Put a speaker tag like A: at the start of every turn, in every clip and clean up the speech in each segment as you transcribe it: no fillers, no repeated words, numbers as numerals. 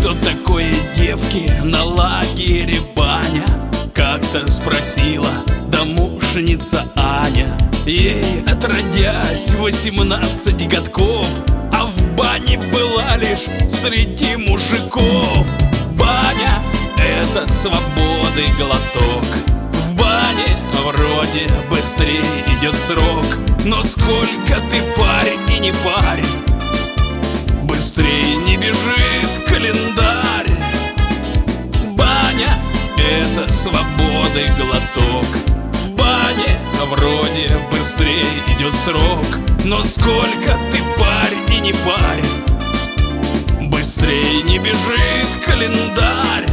A: что такое девки на лагере баня? Как-то спросила домушница Аня. Ей отродясь 18 годков, а в бане была лишь среди мужиков. Баня — это свободы глоток. В бане вроде быстрее идет срок, но сколько ты парь и не парь, быстрее не бежит календарь. Баня — это свободы глоток. В бане вроде быстрее идет срок, но сколько ты парь и не парь, быстрее не бежит календарь.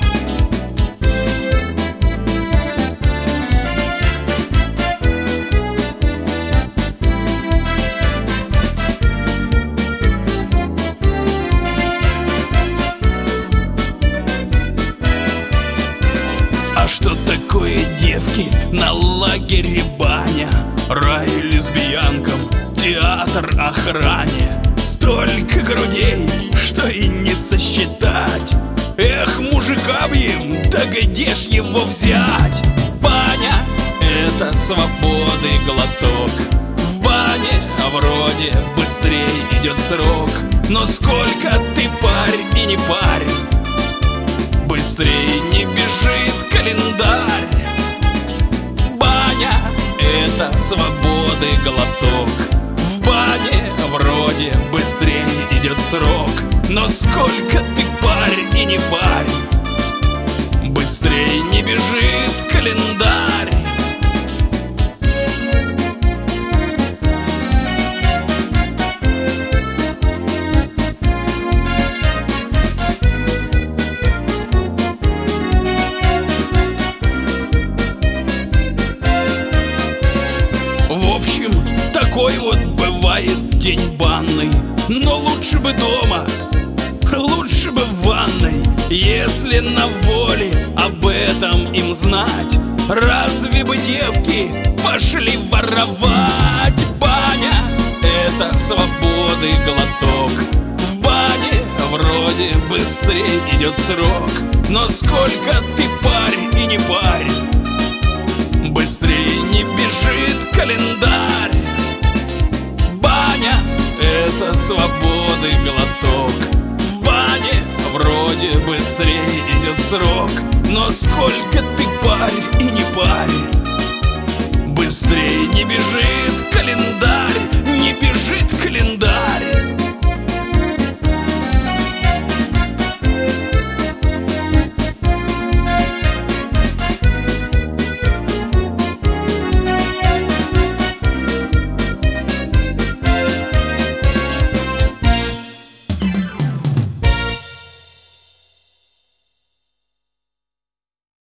A: А что такое девки на лагере баня? Рай лесбиянкам, театр охране. Столько грудей, что и не сосчитать. Эх, мужикам, да где ж его взять? Баня — это свободы глоток. В бане вроде быстрее идет срок, но сколько ты парь и не парь, быстрее не бежит календарь. Баня — это свободы глоток. В бане вроде быстрее идет срок, но сколько ты парь и не парь, быстрее не бежит календарь. В общем, такой вот бывает день банный. Но лучше бы дома, лучше бы в ванной. Если на воле об этом им знать, разве бы девки пошли воровать? Баня — это свободы глоток. В бане вроде быстрее идет срок, но сколько ты парь и не парь, быстрее не бежит календарь. Баня — это свободы глоток. В бане вроде быстрее идет срок, но сколько ты парь и не парь,